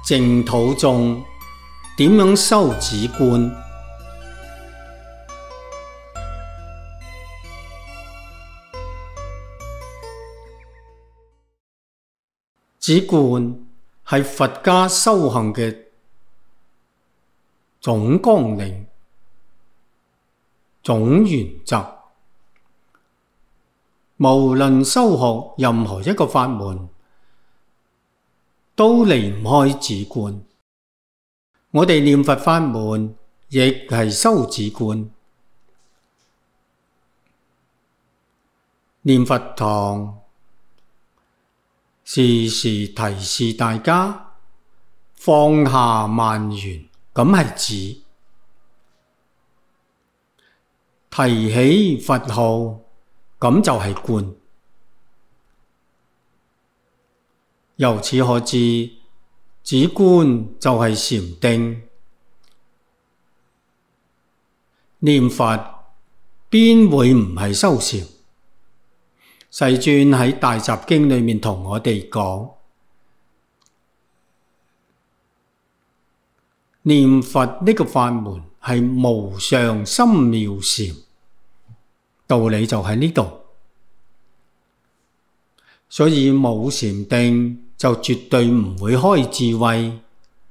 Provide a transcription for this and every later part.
淨土中點樣修止觀？止觀係佛家修行嘅總綱領、總原則。無論修學任何一個法門，都離唔開止觀。我哋念佛法門亦係修止觀。念佛堂時時提示大家放下萬緣，咁係止；提起佛號，咁就係觀。由此可知，止觀就係禪定。念佛邊會唔係修禪？世尊喺《大集經》裏面同我哋講，念佛呢個法門係無上深妙禪，道理就喺呢度。所以冇禪定就絕對唔會開智慧。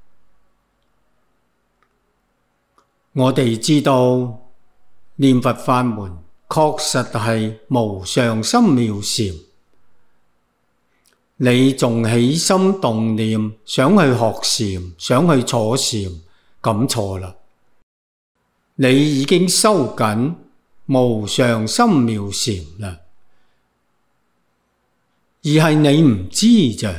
我哋知道念佛法門確實係無上深妙禪，你仲起心動念想去學禪，想去坐禪，咁錯啦。你已經收緊無上深妙禪啦，而係你唔知啫，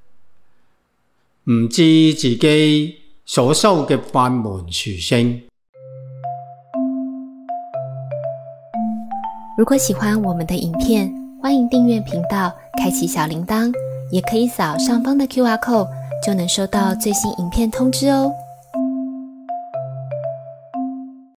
唔知自己所修嘅法門殊勝。 如果喜歡我們的影片，歡迎訂閱頻道，開啟小鈴鐺，也可以掃上方的QR code，就能收到最新影片通知哦。